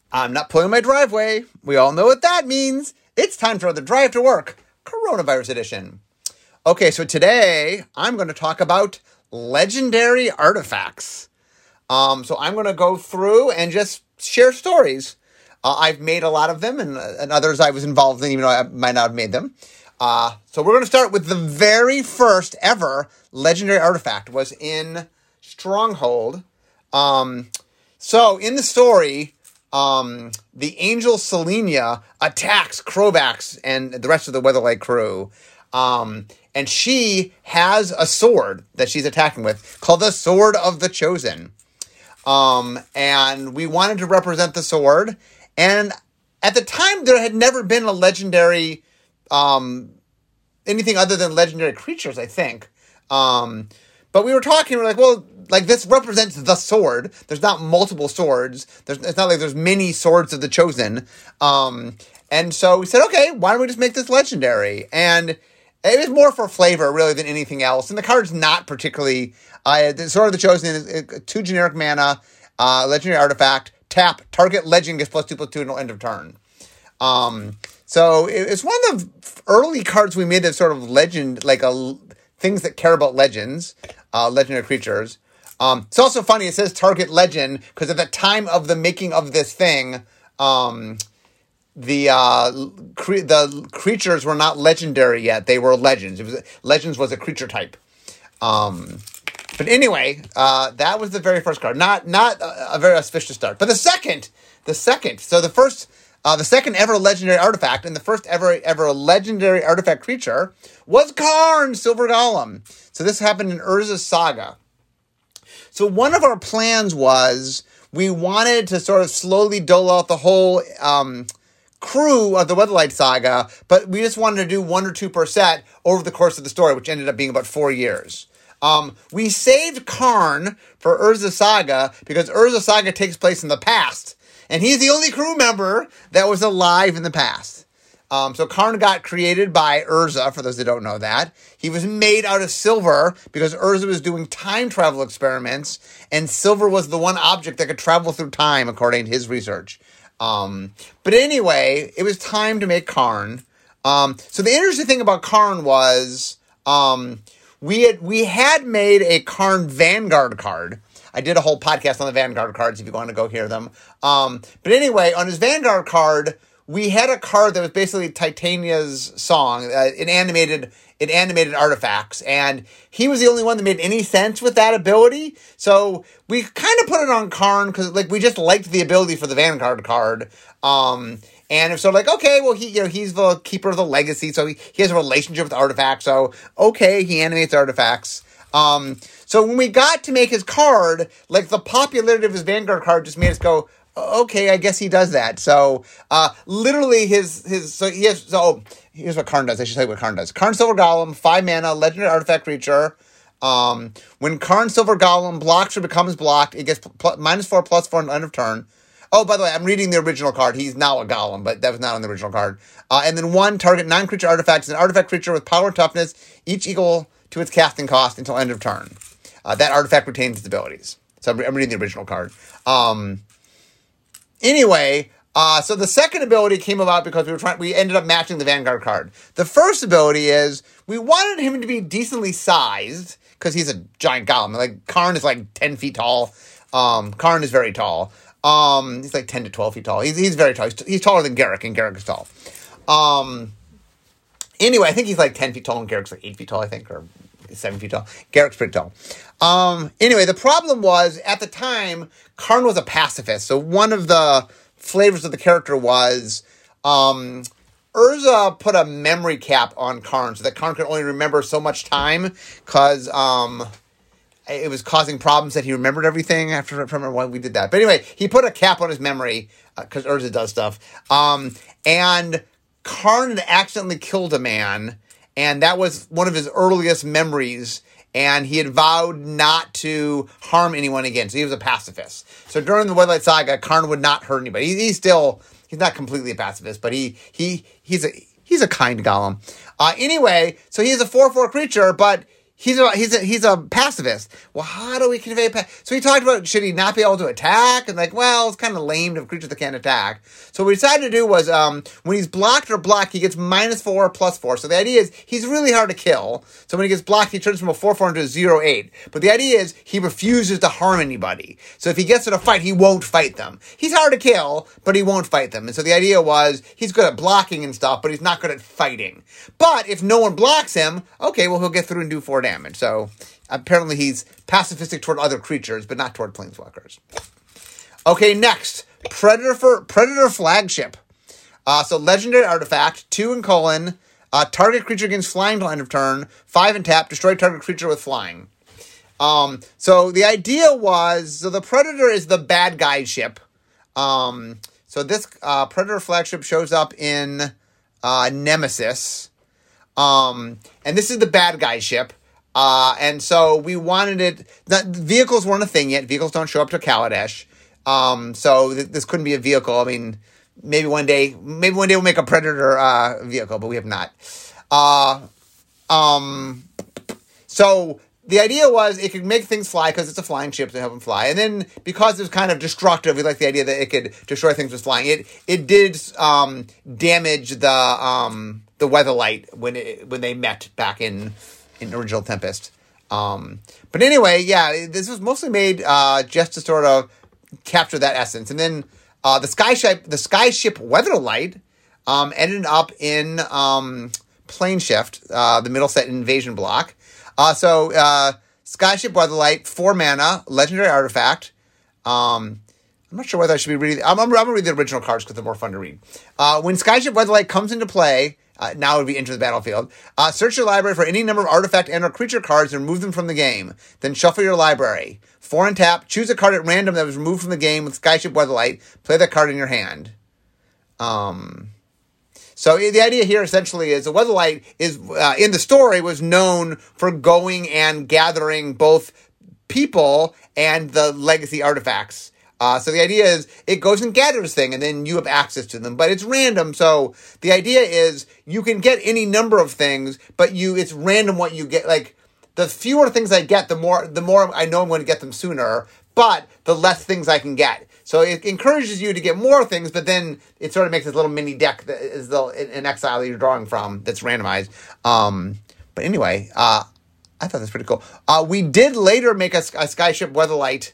I'm not pulling my driveway. We all know what that means. It's time for the Drive to Work, Coronavirus Edition. Okay, so today I'm going to talk about legendary artifacts. So I'm going to go through and just share stories. I've made a lot of them, and others I was involved in, even though I might not have made them. So we're going to start with the very first ever legendary artifact. Was in Stronghold. So in the story, the angel Selenia attacks Crovax and the rest of the Weatherlight crew. And she has a sword that she's attacking with called the Sword of the Chosen. And we wanted to represent the sword. And at the time, there had never been a legendary, anything other than legendary creatures, I think. But we were talking, we're like, well, like this represents the sword. There's not multiple swords. It's not like there's many swords of the Chosen. And so we said, okay, why don't we just make this legendary? And it was more for flavor, really, than anything else. And the card's not particularly, the Sword of the Chosen is 2 generic mana, legendary artifact, tap, target legend gets +2/+2 until end of turn. So it's one of the early cards we made that sort of legend, like things that care about legends, legendary creatures. It's also funny, it says target legend, because at the time of the making of this thing, the creatures were not legendary yet. They were legends. Legends was a creature type. But anyway, that was the very first card. Not a very auspicious start. But the second. So the second ever legendary artifact and the first ever legendary artifact creature was Karn, Silver Golem. So this happened in Urza's Saga. So one of our plans was we wanted to sort of slowly dole out the whole crew of the Weatherlight Saga, but we just wanted to do 1 or 2 per set over the course of the story, which ended up being about 4 years. We saved Karn for Urza's Saga because Urza's Saga takes place in the past, and he's the only crew member that was alive in the past. So Karn got created by Urza, for those that don't know that. He was made out of silver because Urza was doing time travel experiments, and silver was the one object that could travel through time, according to his research. But anyway, it was time to make Karn. So the interesting thing about Karn was, we had made a Karn Vanguard card. I did a whole podcast on the Vanguard cards if you want to go hear them. But anyway, on his Vanguard card, we had a card that was basically Titania's song. It animated artifacts, and he was the only one that made any sense with that ability. So we kind of put it on Karn because we just liked the ability for the Vanguard card. And it's sort of like, okay, well, he's the keeper of the legacy, so he has a relationship with artifacts. So okay, he animates artifacts. So when we got to make his card, the popularity of his Vanguard card just made us go, okay, I guess he does that. So, literally here's what Karn does. I should tell you what Karn does. Karn Silver Golem, 5 mana, legendary artifact creature. When Karn Silver Golem blocks or becomes blocked, it gets -4/+4 until end of turn. Oh, by the way, I'm reading the original card. He's now a golem, but that was not on the original card. And then 1, target non-creature artifacts, an artifact creature with power and toughness, each equal to its casting cost until end of turn. That artifact retains its abilities. So I'm reading the original card. Anyway, so the second ability came about because we ended up matching the Vanguard card. The first ability is we wanted him to be decently sized because he's a giant golem. Karn is 10 feet tall. Karn is very tall. He's 10 to 12 feet tall. He's very tall. He's taller than Garruk, and Garruk is tall. Anyway, I think he's 10 feet tall, and Garruk's 8 feet tall, I think, or 7 feet tall. Garruk's pretty tall. Anyway, the problem was, at the time, Karn was a pacifist. So one of the flavors of the character was, Urza put a memory cap on Karn so that Karn could only remember so much time because, it was causing problems that he remembered everything. I have to remember why we did that. But anyway, he put a cap on his memory because Urza does stuff. And Karn had accidentally killed a man, and that was one of his earliest memories. And he had vowed not to harm anyone again. So he was a pacifist. So during the Weatherlight Saga, Karn would not hurt anybody. He's not completely a pacifist, but he's a kind golem. Anyway, so he's a 4/4 creature, but He's a pacifist. Well, how do we convey so he talked about, should he not be able to attack? And like, well, it's kind of lame to have creatures that can't attack. So what we decided to do was, when he's blocked or blocked, he gets -4 or +4. So the idea is he's really hard to kill. So when he gets blocked, he turns from a 4/4 into a 0/8. But the idea is he refuses to harm anybody. So if he gets in a fight, he won't fight them. He's hard to kill, but he won't fight them. And so the idea was he's good at blocking and stuff, but he's not good at fighting. But if no one blocks him, okay, well, he'll get through and do 4 damage. So apparently he's pacifistic toward other creatures, but not toward planeswalkers. Okay, next, Predator Flagship. So legendary artifact, 2 and colon, target creature gains flying till end of turn, 5 and tap, destroy target creature with flying. So the idea was, so the Predator is the bad guy ship. So this Predator Flagship shows up in Nemesis. And this is the bad guy ship. And so we wanted it, vehicles weren't a thing yet. Vehicles don't show up to Kaladesh. So this couldn't be a vehicle. I mean, maybe one day we'll make a Predator, vehicle, but we have not. So the idea was it could make things fly because it's a flying ship to help them fly. And then because it was kind of destructive, we like the idea that it could destroy things with flying. It did, damage the Weatherlight when they met back in original Tempest. But anyway, yeah, this was mostly made just to sort of capture that essence. And then the Skyship Weatherlight ended up in Planeshift, the middle set invasion block. So Skyship Weatherlight, 4 mana, legendary artifact. I'm not sure whether I should be reading. I'm going to read the original cards because they're more fun to read. When Skyship Weatherlight comes into play, now it would be enter the battlefield. Search your library for any number of artifact and or creature cards and remove them from the game. Then shuffle your library. 4 and tap. Choose a card at random that was removed from the game with Skyship Weatherlight. Play that card in your hand. So the idea here essentially is the Weatherlight is, in the story, was known for going and gathering both people and the legacy artifacts. So the idea is it goes and gathers things and then you have access to them, but it's random. So the idea is you can get any number of things, but it's random what you get. Like the fewer things I get, the more I know I'm going to get them sooner, but the less things I can get. So it encourages you to get more things, but then it sort of makes this little mini deck that is an exile that you're drawing from that's randomized. But anyway, I thought that's pretty cool. We did later make a Skyship Weatherlight.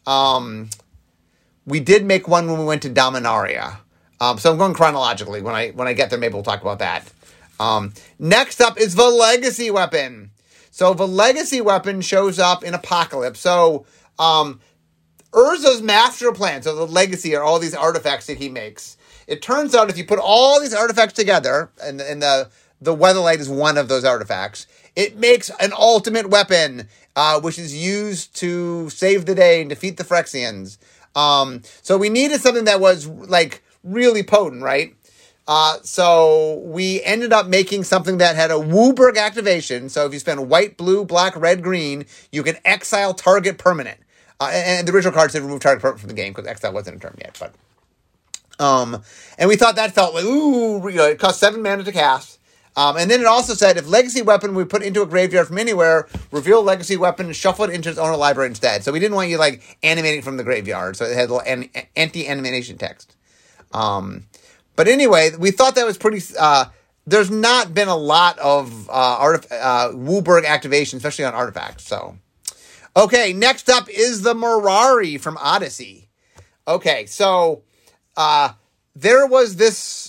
We did make one when we went to Dominaria. So I'm going chronologically. When I get there, maybe we'll talk about that. Next up is the Legacy Weapon. So the Legacy Weapon shows up in Apocalypse. So Urza's master plan, so the Legacy are all these artifacts that he makes. It turns out if you put all these artifacts together, and the Weatherlight is one of those artifacts, it makes an ultimate weapon, which is used to save the day and defeat the Phyrexians. So we needed something that was like really potent, right? So we ended up making something that had a WUBRG activation. So if you spend white, blue, black, red, green, you can exile target permanent. And the original card said remove target permanent from the game because exile wasn't a term yet. But and we thought that felt like, ooh, it cost 7 mana to cast. And then it also said if Legacy Weapon we put into a graveyard from anywhere, reveal Legacy Weapon and shuffle it into its owner library instead. So we didn't want you like animating from the graveyard. So it had a little anti-animation text. But anyway, we thought that was pretty. There's not been a lot of WUBRG activation, especially on artifacts. So, okay, next up is the Mirari from Odyssey. Okay, so there was this.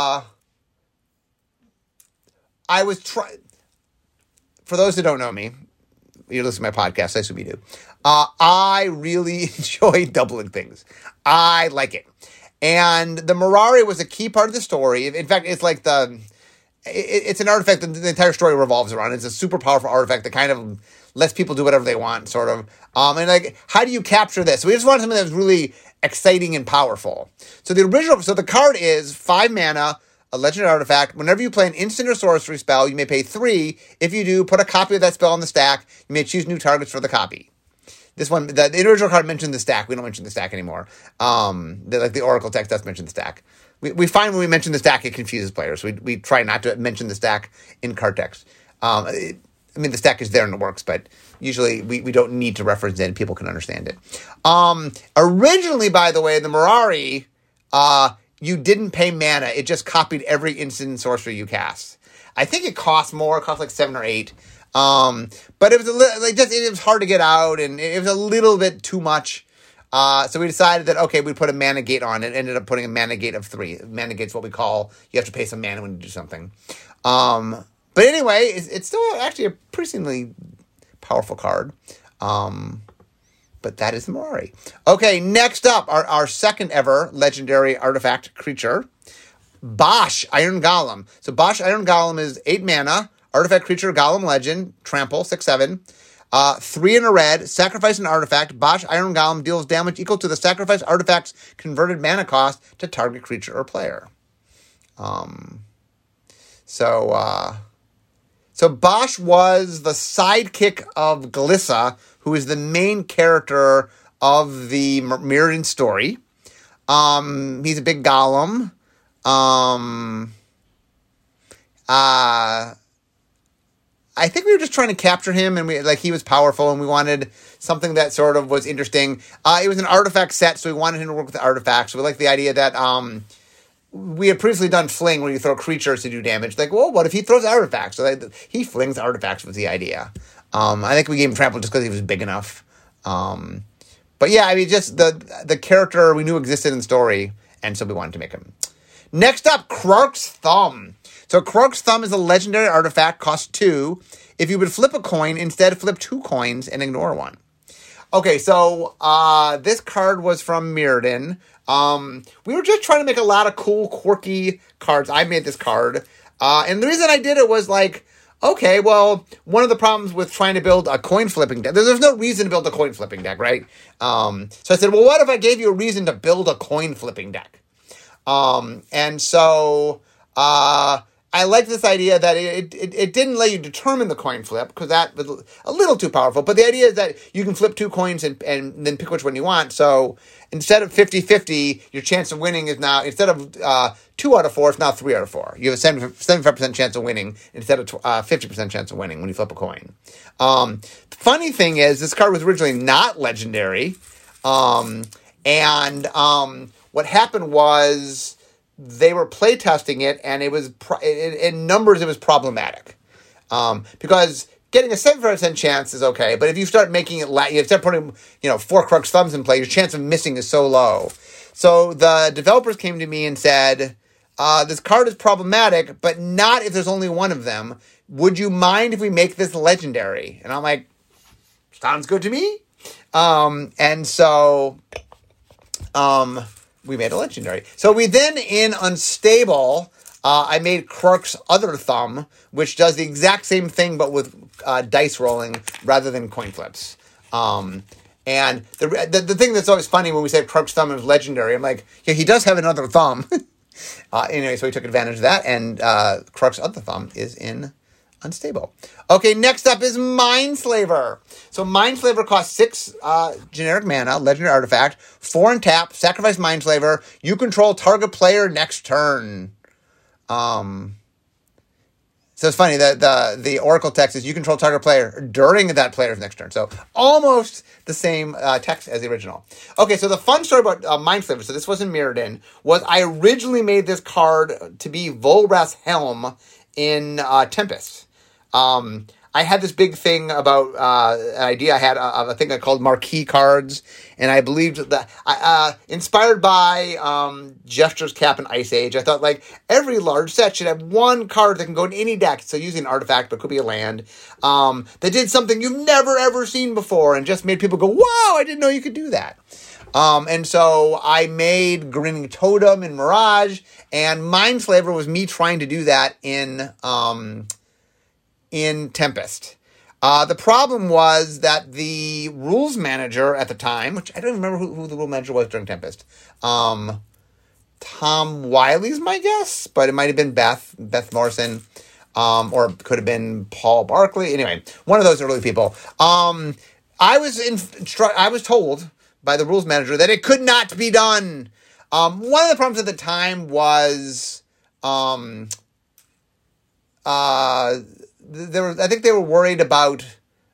I was trying. For those who don't know me, you listen to my podcast. I assume you do. I really enjoy doubling things. I like it. And the Mirari was a key part of the story. In fact, it's like it's an artifact that the entire story revolves around. It's a super powerful artifact that kind of lets people do whatever they want, sort of. And like, how do you capture this? So we just wanted something that was really exciting and powerful. So the card is 5 mana, a legendary artifact. Whenever you play an instant or sorcery spell, you may pay 3. If you do, put a copy of that spell on the stack. You may choose new targets for the copy. This one, the original card mentioned the stack. We don't mention the stack anymore. The Oracle text does mention the stack. We find when we mention the stack, it confuses players. We try not to mention the stack in card text. I mean, the stack is there and it works, but usually we don't need to reference it and people can understand it. Originally, by the way, the Mirari, you didn't pay mana. It just copied every instant sorcery you cast. I think it cost more. It cost like 7 or 8. But it was it was hard to get out, and it was a little bit too much. So we decided that, okay, we'd put a mana gate on it. Ended up putting a mana gate of 3. Mana gate's what we call, you have to pay some mana when you do something. But anyway, it's still actually a pretty powerful card. But that is the Mirari. Okay, next up, our second ever legendary artifact creature, Bosch Iron Golem. So Bosch Iron Golem is 8 mana, artifact creature, Golem legend, trample, 6/7. 3 in a red, sacrifice an artifact. Bosch Iron Golem deals damage equal to the sacrificed artifact's converted mana cost to target creature or player. So Bosch was the sidekick of Glissa, who is the main character of the Mirrodin story. He's a big golem. I think we were just trying to capture him, and he was powerful, and we wanted something that sort of was interesting. It was an artifact set, so we wanted him to work with the artifacts. So we liked the idea that we had previously done fling, where you throw creatures to do damage. Well, what if he throws artifacts? So he flings artifacts was the idea. I think we gave him trample just because he was big enough. But yeah, I mean, just the character we knew existed in the story, and so we wanted to make him. Next up, Krark's Thumb. So Krark's Thumb is a legendary artifact, costs 2. If you would flip a coin, instead flip 2 coins and ignore 1. Okay, so this card was from Mirrodin. We were just trying to make a lot of cool, quirky cards. I made this card. And the reason I did it was okay, well, one of the problems with trying to build a coin flipping deck, there's no reason to build a coin flipping deck, right? So I said, well, what if I gave you a reason to build a coin flipping deck? And so I liked this idea that it didn't let you determine the coin flip, because that was a little too powerful. But the idea is that you can flip 2 coins and then pick which one you want. So instead of 50-50, your chance of winning is now, instead of 2 out of 4, it's now 3 out of 4. You have a 75% chance of winning instead of 50% chance of winning when you flip a coin. The funny thing is, this card was originally not legendary. What happened was, they were playtesting it, and it was in numbers it was problematic, because getting a 7% chance is okay, but if you start making it, you start putting 4 Krark's Thumbs in play, your chance of missing is so low. So the developers came to me and said, "This card is problematic, but not if there's only one of them. Would you mind if we make this legendary?" And I'm like, "Sounds good to me." We made a legendary. So we then, in Unstable, I made Krark's Other Thumb, which does the exact same thing, but with dice rolling rather than coin flips. And the thing that's always funny when we say Krark's Thumb is legendary, I'm like, yeah, he does have another thumb. Anyway, so we took advantage of that, and Krark's Other Thumb is in Unstable. Okay, next up is Mindslaver. So Mindslaver costs 6 generic mana, legendary artifact, 4 and tap, sacrifice Mindslaver. You control target player next turn. So it's funny that the Oracle text is you control target player during that player's next turn. So almost the same text as the original. Okay, so the fun story about Mindslaver, so this was in Mirrodin, was I originally made this card to be Volrath's Helm in Tempest. I had this big thing about an idea I had of a thing I called marquee cards, and I believed that inspired by Jester's Cap and Ice Age, I thought every large set should have one card that can go in any deck. So using an artifact, but it could be a land, that did something you've never ever seen before, and just made people go, "Wow, I didn't know you could do that." And so I made Grinning Totem in Mirage, and Mindslaver was me trying to do that in Tempest. The problem was that the rules manager at the time, which I don't remember who the rule manager was during Tempest, Tom Wiley's my guess, but it might have been Beth Morrison, or it could have been Paul Barkley. Anyway, one of those early people. I was told by the rules manager that it could not be done. One of the problems at the time was I think they were worried about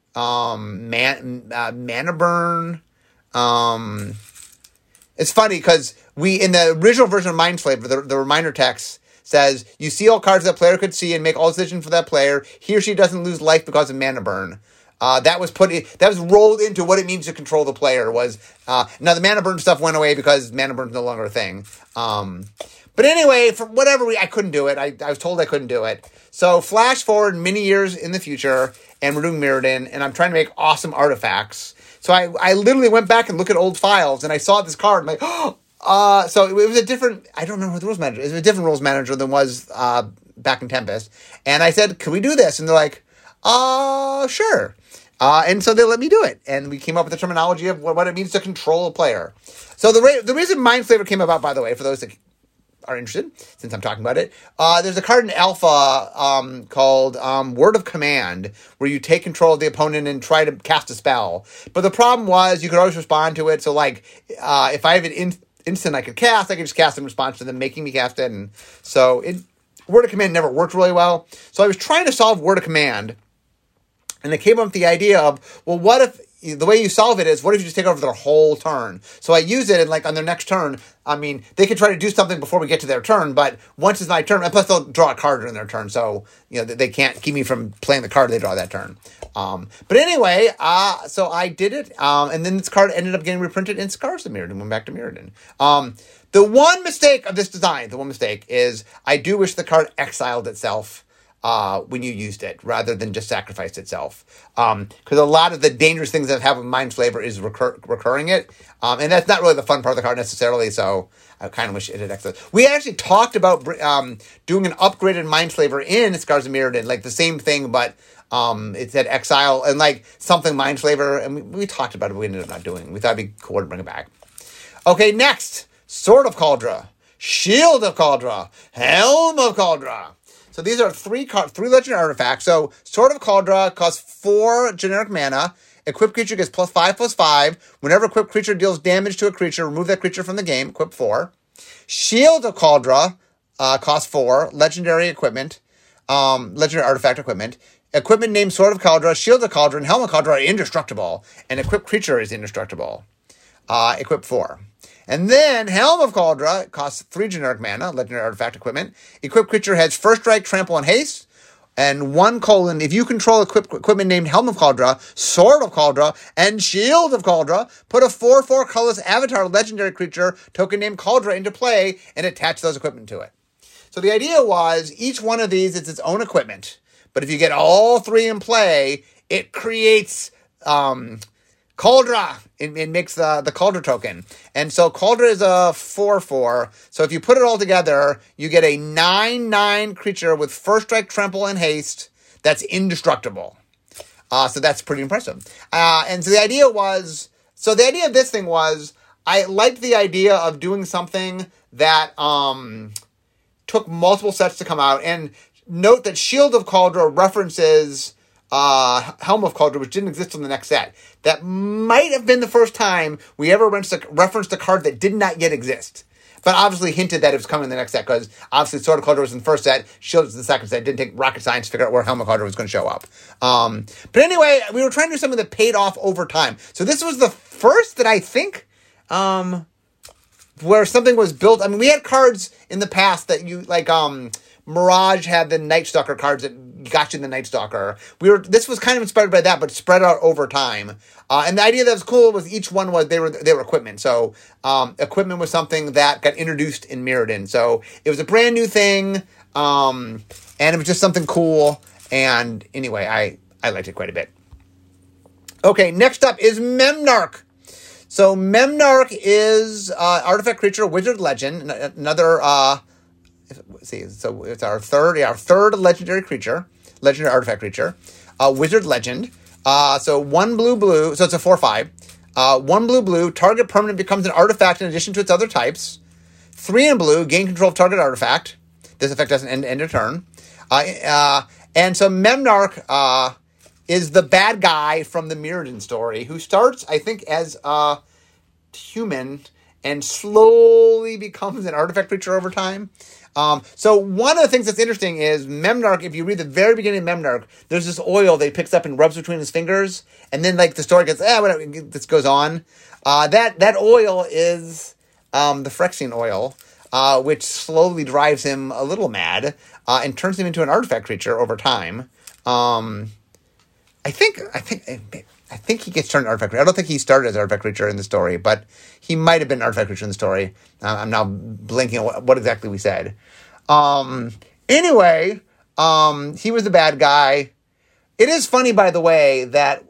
mana burn. It's funny because in the original version of Mindslaver, the reminder text says, you see all cards that player could see and make all decisions for that player. He or she doesn't lose life because of mana burn. That was rolled into what it means to control the player. Now the mana burn stuff went away because mana burn is no longer a thing. But anyway, for whatever reason, I couldn't do it. I was told I couldn't do it. So flash forward many years in the future, and we're doing Mirrodin, and I'm trying to make awesome artifacts. So I literally went back and looked at old files, and I saw this card. I'm like, so it was a different, I don't remember the rules manager. It was a different rules manager than was back in Tempest. And I said, can we do this? And they're like, sure. And so they let me do it. And we came up with the terminology of what it means to control a player. So the reason Mindslaver came about, by the way, for those that are interested, since I'm talking about it, there's a card in Alpha called Word of Command, where you take control of the opponent and try to cast a spell. But the problem was you could always respond to it. So like, if I have an instant I could cast, I could just cast in response to them making me cast it. And so Word of Command never worked really well. So I was trying to solve Word of Command, and I came up with the idea of, well, what if the way you solve it is, what if you just take over their whole turn? So I use it, and like on their next turn, I mean, they could try to do something before we get to their turn, but once it's my turn, and plus they'll draw a card during their turn, so they can't keep me from playing the card they draw that turn. But anyway, so I did it, and then this card ended up getting reprinted in Scars of Mirrodin, went back to Mirrodin. The one mistake of this design, is I do wish the card exiled itself when you used it, rather than just sacrificed itself. Because a lot of the dangerous things that have a Mindslaver is recurring it. And that's not really the fun part of the card necessarily, so I kind of wish it had exiled. We actually talked about doing an upgraded Mindslaver in Scars of Mirrodin, like the same thing, but it said exile and like something Mindslaver, and we talked about it, but we ended up not doing it. We thought it'd be cool to bring it back. Okay, next, Sword of Kaldra, Shield of Kaldra, Helm of Kaldra. So these are three legendary artifacts. So Sword of Kaldra costs 4 generic mana. Equipped creature gets +5/+5. Whenever equipped creature deals damage to a creature, remove that creature from the game. Equip 4. Shield of Kaldra costs 4. Legendary equipment. Legendary artifact equipment. Equipment named Sword of Kaldra, Shield of Kaldra, and Helm of Kaldra are indestructible. And equipped creature is indestructible. Equip 4. And then Helm of Kaldra costs 3 generic mana, legendary artifact equipment. Equipped creature has first strike, trample, and haste. And 1: if you control equipment named Helm of Kaldra, Sword of Kaldra, and Shield of Kaldra, put a 4/4 colorless avatar legendary creature token named Kaldra into play and attach those equipment to it. So the idea was each one of these is its own equipment. But if you get all 3 in play, it creates Kaldra. It makes the Kaldra token. And so Kaldra is a 4/4. So if you put it all together, you get a 9/9 creature with first strike, trample, and haste that's indestructible. So that's pretty impressive. And so the idea of this thing was, I liked the idea of doing something that took multiple sets to come out. And note that Shield of Kaldra references Helm of Kaldra, which didn't exist on the next set. That might have been the first time we ever referenced a card that did not yet exist. But obviously hinted that it was coming in the next set, because obviously Sword of Kaldra was in the first set, Shield was in the second set. It didn't take rocket science to figure out where Helm of Kaldra was going to show up. But anyway, we were trying to do something that paid off over time. So this was the first that I think where something was built. I mean, we had cards in the past that you, like, Mirage had the Night Stalker cards that got you in the Night Stalker. This was kind of inspired by that, but spread out over time. And the idea that was cool was each one was they were equipment. So equipment was something that got introduced in Mirrodin. So it was a brand new thing, and it was just something cool. And anyway, I liked it quite a bit. Okay, next up is Memnarch. So Memnarch is artifact creature, wizard legend, another. Let's see, so it's our third legendary artifact creature, wizard legend. So 1 blue, so it's a 4/5. 1 blue, target permanent becomes an artifact in addition to its other types. 3 in blue, gain control of target artifact. This effect doesn't end a turn. And so Memnarch is the bad guy from the Mirrodin story, who starts, I think, as a human and slowly becomes an artifact creature over time. So one of the things that's interesting is Memnarch, if you read the very beginning of Memnarch, there's this oil that he picks up and rubs between his fingers, and then like the story gets, whatever, this goes on. That oil is the Phyrexian oil, which slowly drives him a little mad, and turns him into an artifact creature over time. I think he gets turned artifact creature. I don't think he started as artifact creature in the story, but he might have been an artifact creature in the story. I'm now blanking on what exactly we said. Anyway, he was the bad guy. It is funny, by the way, that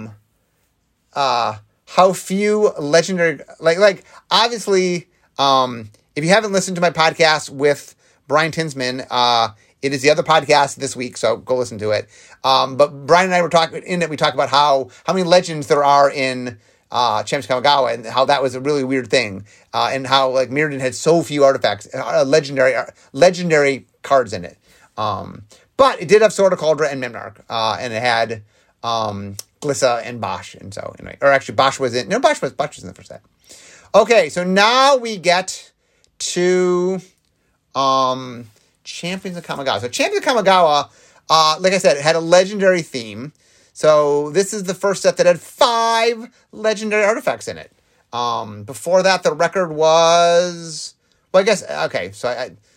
how few legendary, like obviously, if you haven't listened to my podcast with Brian Tinsman, it is the other podcast this week, so go listen to it. But Brian and I were talking in it. We talk about how many legends there are in Champions of Kamigawa, and how that was a really weird thing, and how like Mirrodin had so few artifacts, legendary cards in it. But it did have Sword of Kaldra and Memnarch, and it had Glissa and Bosch, and so anyway, or actually Bosch was in. No, Bosch was in the first set. Okay, so now we get to Champions of Kamigawa. So Champions of Kamigawa, like I said, it had a legendary theme. So this is the first set that had 5 legendary artifacts in it. Before that, the record was, well, I guess, okay, so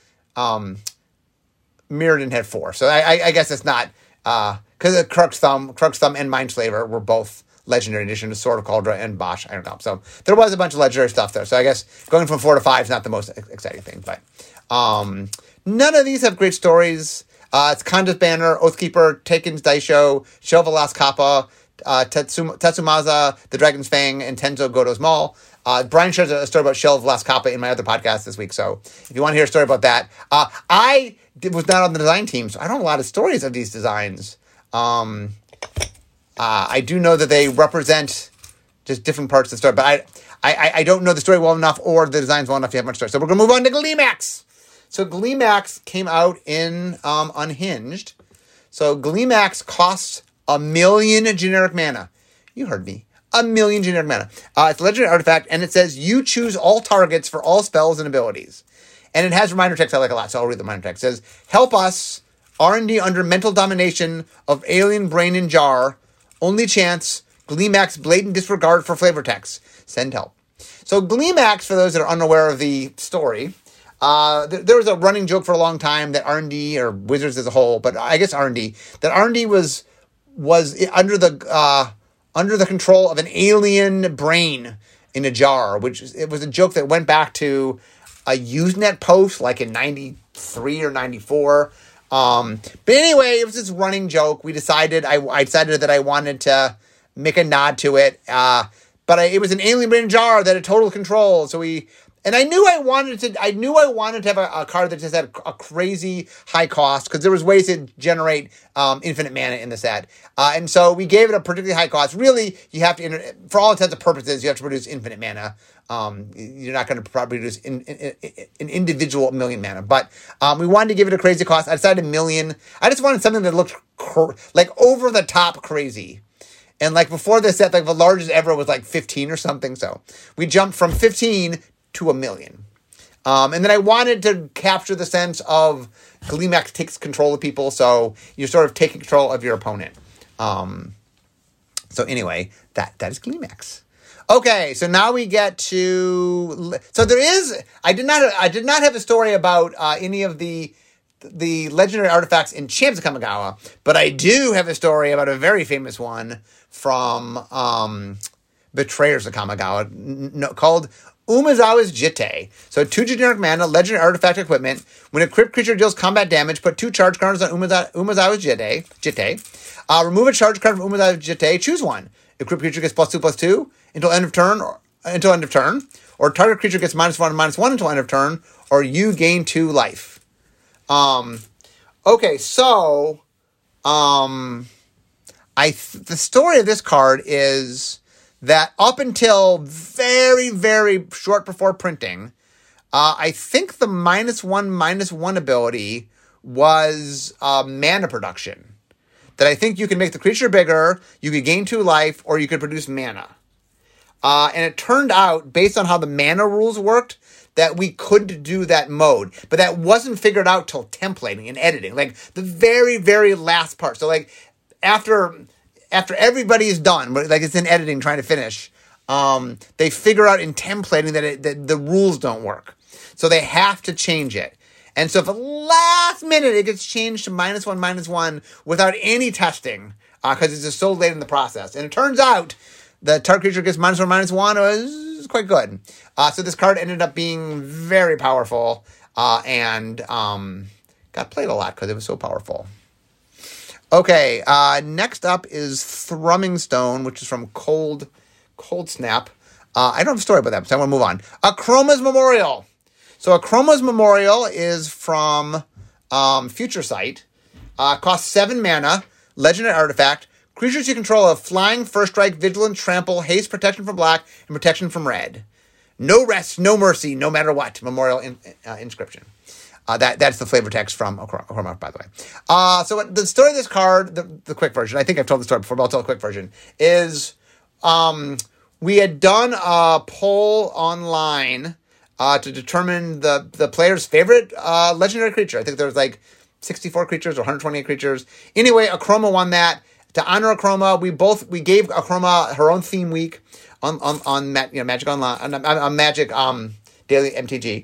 Mirrodin had 4. So I guess it's not, because Krux Thumb and Mindslaver were both legendary, in addition to Sword of Kaldra and Bosch. I don't know. So there was a bunch of legendary stuff there. So I guess going from 4 to 5 is not the most exciting thing, but none of these have great stories. It's Kanda's Banner, Oathkeeper, Taken's Daisho, Shell of the Last Kappa, Tetsumaza, The Dragon's Fang, and Tenzo Godo's Maul. Brian shares a story about Shell of the Last Kappa in my other podcast this week, so if you want to hear a story about that. I was not on the design team, so I don't know a lot of stories of these designs. I do know that they represent just different parts of the story, but I don't know the story well enough or the designs well enough to have much story. So we're going to move on to Gleemax. So Gleemax came out in Unhinged. So Gleemax costs 1 million generic mana. You heard me. 1 million generic mana. It's a legendary artifact, and it says you choose all targets for all spells and abilities. And it has reminder text I like a lot, so I'll read the reminder text. It says, help us, R&D under mental domination of alien brain in jar. Only chance, Gleemax blatant disregard for flavor text. Send help. So Gleemax, for those that are unaware of the story, there was a running joke for a long time that R&D, or Wizards as a whole, but I guess R&D, that R&D was under the control of an alien brain in a jar, which it was a joke that went back to a Usenet post like in 93 or 94. But anyway, it was this running joke. I decided that I wanted to make a nod to it. But it was an alien brain jar that had total control. And I knew I wanted to have a card that just had a crazy high cost, because there was ways to generate infinite mana in the set. And so we gave it a particularly high cost. Really, you have to, for all intents and purposes, you have to produce infinite mana. You're not going to probably produce an individual 1 million mana. But we wanted to give it a crazy cost. I decided 1 million. I just wanted something that looked like over the top crazy. And like before this set, like the largest ever was like 15 or something. So we jumped from 15 to 1 million. And then I wanted to capture the sense of Gleemax takes control of people, so you're sort of taking control of your opponent. So anyway, that is Gleemax. Okay, so now we get to, so there is, I did not have a story about any of the legendary artifacts in Champions of Kamigawa, but I do have a story about a very famous one from Betrayers of Kamigawa, called Umezawa's Jitte. So 2 generic mana, legendary artifact equipment. When a crypt creature deals combat damage, put 2 charge cards on Umezawa's Jitte. Remove a charge card from Umezawa's Jitte. Choose one. If crypt creature gets +2/+2 until end of turn, or target creature gets -1/-1 until end of turn, or you gain 2 life. Okay, so the story of this card is that up until very, very short before printing, I think the -1/-1 ability was mana production. That I think you can make the creature bigger, you could gain 2 life, or you could produce mana. And it turned out, based on how the mana rules worked, that we could do that mode. But that wasn't figured out till templating and editing. Like, the very, very last part. So, like, after everybody is done, like it's in editing trying to finish, they figure out in templating that the rules don't work. So they have to change it. And so if at the last minute it gets changed to -1/-1 without any testing, because it's just so late in the process. And it turns out the target creature gets -1/-1 was quite good. So this card ended up being very powerful and got played a lot because it was so powerful. Okay, next up is Thrumming Stone, which is from Cold Snap. I don't have a story about that, so I want to move on. Akroma's Memorial. So Akroma's Memorial is from Future Sight. Costs 7 mana, legendary artifact. Creatures you control have flying, first strike, vigilance, trample, haste, protection from black, and protection from red. No rest, no mercy, no matter what. Memorial inscription. That's the flavor text from Akroma, by the way. So the story of this card, the quick version, I think I've told the story before, but I'll tell the quick version, is we had done a poll online to determine the player's favorite legendary creature. I think there was like 64 creatures or 128 creatures. Anyway, Akroma won that. To honor Akroma, we gave Akroma her own theme week on Magic Online, on Magic Daily MTG,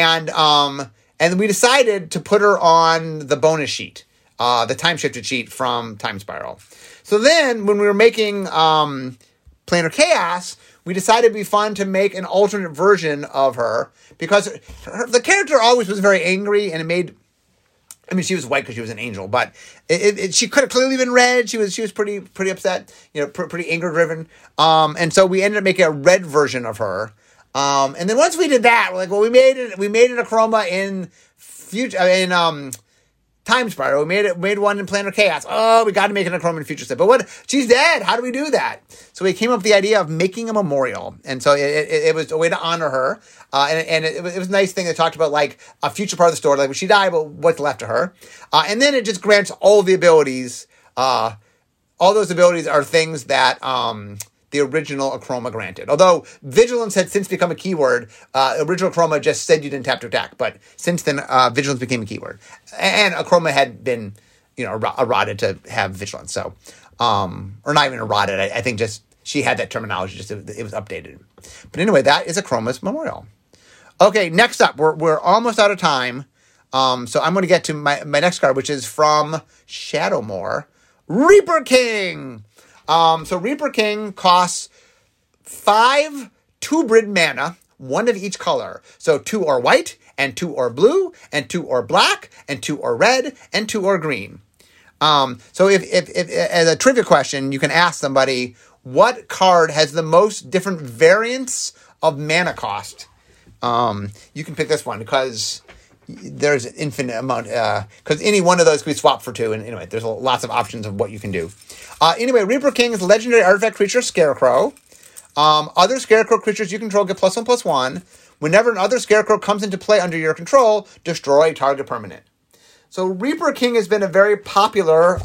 and we decided to put her on the bonus sheet, the time shifted sheet from Time Spiral. So then, when we were making Planar Chaos, we decided it'd be fun to make an alternate version of her, because the character always was very angry, and it made... I mean, she was white because she was an angel, but she could have clearly been red. She was pretty upset, pretty anger driven. And so we ended up making a red version of her. And then once we did that, we're like, well, we made an Akroma in Time Spiral. We made one in Planar Chaos. Oh, we got to make an Akroma in Future Sight. But what? She's dead. How do we do that? So we came up with the idea of making a memorial. And so it was a way to honor her. And it was a nice thing that talked about like a future part of the story, like when she died, but what's left of her. And then it just grants all the abilities. All those abilities are things that the original Akroma granted. Although Vigilance had since become a keyword, original Akroma just said you didn't tap to attack. But since then, Vigilance became a keyword. And Akroma had been, eroded to have Vigilance. So, or not even eroded. I think just she had that terminology. Just it was updated. But anyway, that is Akroma's Memorial. Okay, next up, we're almost out of time. So I'm going to get to my next card, which is from Shadowmoor, Reaper King. So Reaper King costs 5 2-brid mana, 1 of each color. So 2 are white, and 2 are blue, and 2 are black, and 2 are red, and 2 are green. So if as a trivia question, you can ask somebody, what card has the most different variants of mana cost? You can pick this one because there's an infinite amount, because any one of those can be swapped for 2. And anyway, there's lots of options of what you can do. Anyway, Reaper King is a legendary artifact creature, Scarecrow. Other Scarecrow creatures you control get +1/+1. Whenever another Scarecrow comes into play under your control, destroy a target permanent. So Reaper King has been a very popular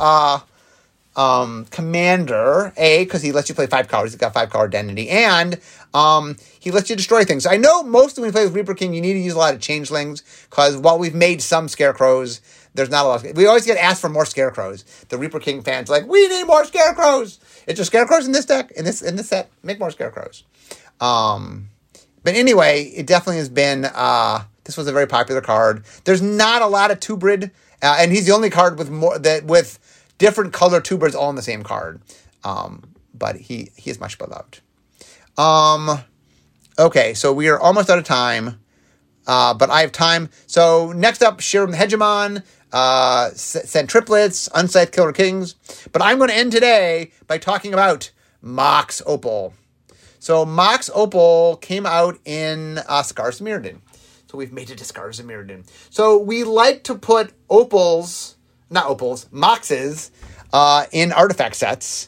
commander, because he lets you play 5 colors. He's got 5-color identity, and he lets you destroy things. I know mostly when you play with Reaper King, you need to use a lot of changelings, because while we've made some Scarecrows, there's not a lot. We always get asked for more Scarecrows. The Reaper King fans are like, we need more Scarecrows. It's just Scarecrows in this deck, in this set. Make more Scarecrows. But anyway, it definitely has been. This was a very popular card. There's not a lot of 2-brid, and he's the only card with different color 2-brids all in the same card. But he is much beloved. Okay, so we are almost out of time. But I have time. So next up, Shiram the Hegemon, sent triplets, Unscythed Killer Kings. But I'm going to end today by talking about Mox Opal. So Mox Opal came out in Scars of Mirrodin. So we've made it to Scars of Mirrodin. So we like to put Moxes in artifact sets.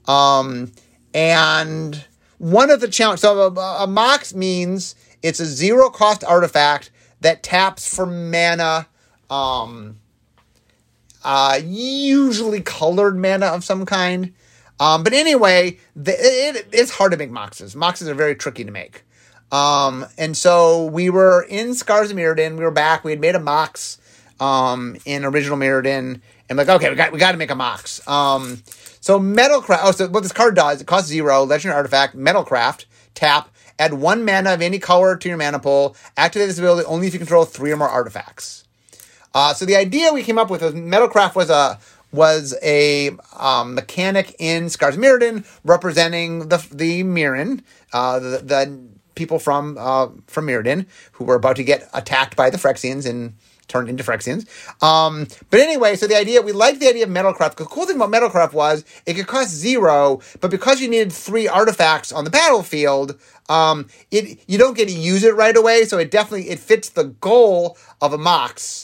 And one of the challenges, so a Mox means it's a 0-cost artifact that taps for mana, usually colored mana of some kind. But anyway, it's hard to make Moxes. Moxes are very tricky to make. And so we were in Scars of Mirrodin. We were back. We had made a Mox in original Mirrodin. And like, okay, we got to make a Mox. So Metalcraft. So what this card does, it costs 0, legendary artifact, Metalcraft, tap, add 1 mana of any color to your mana pool. Activate this ability only if you control 3 or more artifacts. So the idea we came up with was Metalcraft was a mechanic in Scars of Mirrodin representing the Mirren, the people from Mirrodin who were about to get attacked by the Phyrexians and turned into Phyrexians. But anyway, so we liked the idea of Metalcraft. The cool thing about Metalcraft was it could cost 0, but because you needed 3 artifacts on the battlefield, you don't get to use it right away. So it fits the goal of a Mox.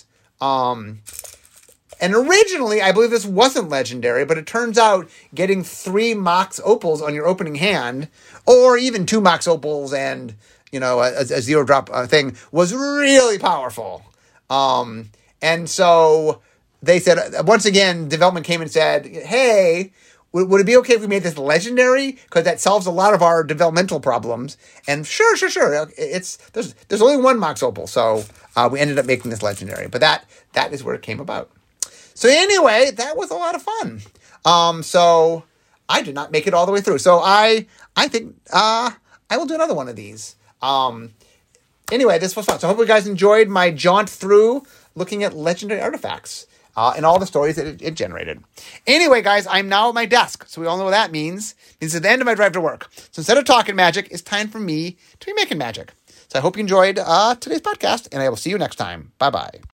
And originally, I believe this wasn't legendary, but it turns out getting 3 Mox Opals on your opening hand, or even 2 Mox Opals and, a 0-drop thing, was really powerful. And so they said, once again, development came and said, hey, would it be okay if we made this legendary? Because that solves a lot of our developmental problems. And sure. There's only 1 Mox Opal, so we ended up making this legendary. But that is where it came about. So anyway, that was a lot of fun. So I did not make it all the way through. So I think I will do another one of these. Anyway, this was fun. So I hope you guys enjoyed my jaunt through looking at legendary artifacts and all the stories that it generated. Anyway, guys, I'm now at my desk. So we all know what that means. It means at the end of my drive to work. So instead of talking magic, it's time for me to be making magic. So I hope you enjoyed today's podcast, and I will see you next time. Bye-bye.